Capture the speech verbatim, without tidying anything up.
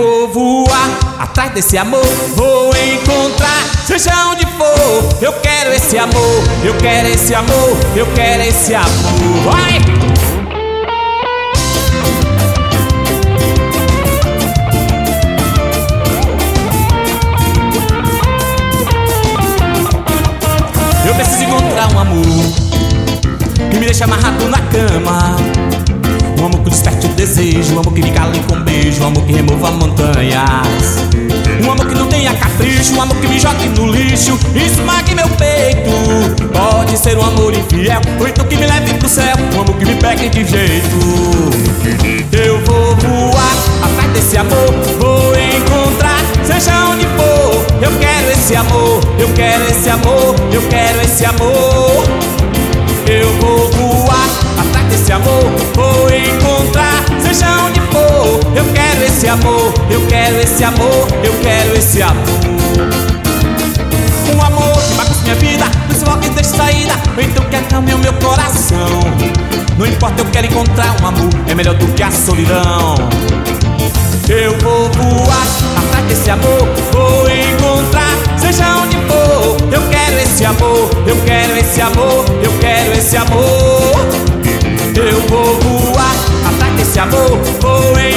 vou voar atrás desse amor, vou encontrar, seja onde for. Eu quero esse amor, eu quero esse amor, eu quero esse amor. Vai! Eu preciso encontrar um amor que me deixe amarrado na cama, um amor que desperte o desejo, um amor que me cale com beijo, um amor que remova montanhas, um amor que não tenha capricho, um amor que me jogue no lixo e esmague meu peito. Pode ser um amor infiel, ou então que me leve pro céu, um amor que me pegue de jeito. Eu vou voar atrás desse amor, vou encontrar, seja onde for. Eu quero esse amor, eu quero esse amor, eu quero esse amor. Eu vou voar atrás desse amor, vou encontrar, seja onde for. Eu quero esse amor, eu quero esse amor, eu quero esse amor. Um amor que bagunça minha vida, principal que deixa saída, ou então que acalme o meu coração. Não importa, eu quero encontrar um amor, é melhor do que a solidão. Eu vou voar atrás desse amor, vou encontrar, seja onde for. Eu quero esse amor, eu quero esse amor, eu quero esse amor. Eu vou voar atrás desse amor, vou encontrar,